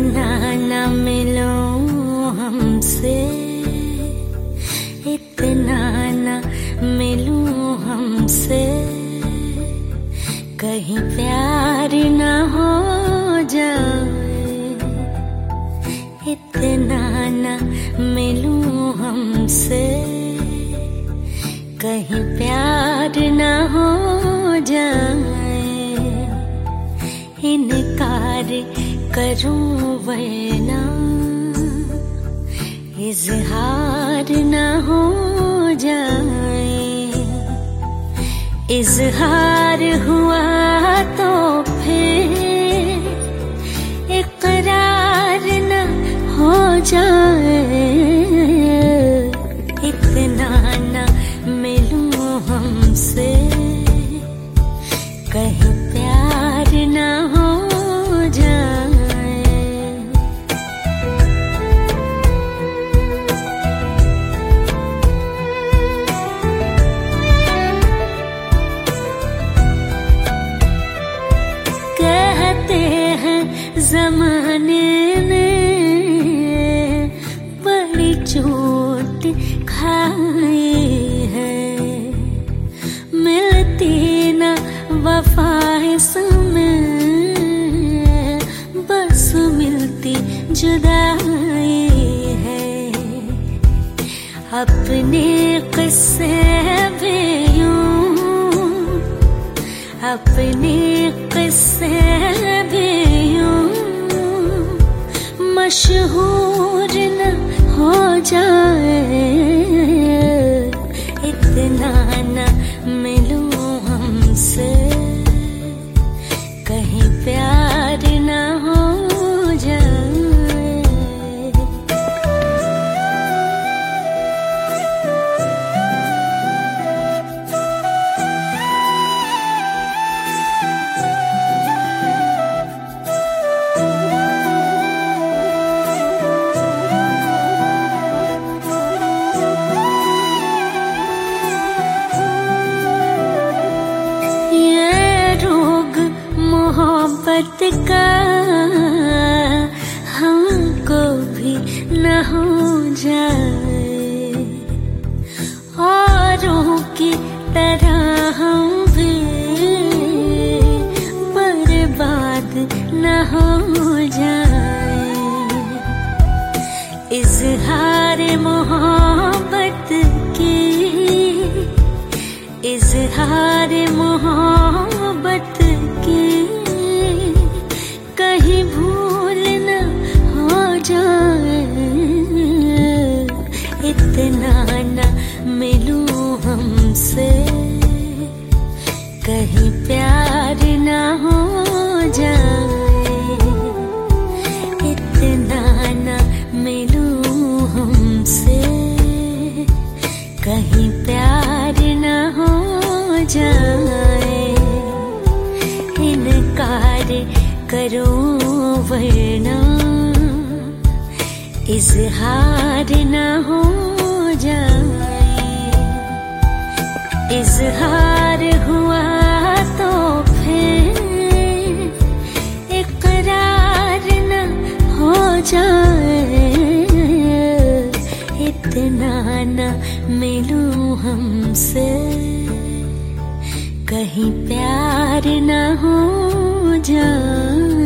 इतना न मिलो हमसे, इतना न मिलो हमसे, कहीं प्यार न हो जाए। इतना न मिलो हमसे, कहीं प्यार न हो जाए। इनकार करूं वरना इजहार न हो जाए। इजहार हुआ तो फिर इकरार न हो जाए। इतना न मिलूं हमसे, कहीं प्यार न हो जाए। कहते हैं ज़माने ने बड़ी चोट खाई है, मिलती न वफा इसमें, बस मिलती जुदाई है। अपने किस्से भी यूं, अपने किस्से भी यूं मशहूर न हो जाए। इतना न मिलूं हमसे, कहीं प्यार न हो जाए। मोहब्बत का हमको भी न हो जाए, औरों की तरह हम भी बर्बाद न हो जाए। इजहार मोहब्बत की, इजहार मोहब्बत की, कहीं भूल न हो जाए। इतना न मिलूं हमसे, कहीं प्यार न हो जाए। इतना न मिलूं हमसे, कहीं प्यार न हो जाए। इनकार करो वरना इजहार न हो जाए। इजहार हुआ तो फिर इकरार न हो जाए। इतना न मिलूं हमसे, कहीं प्यार न हो जाए।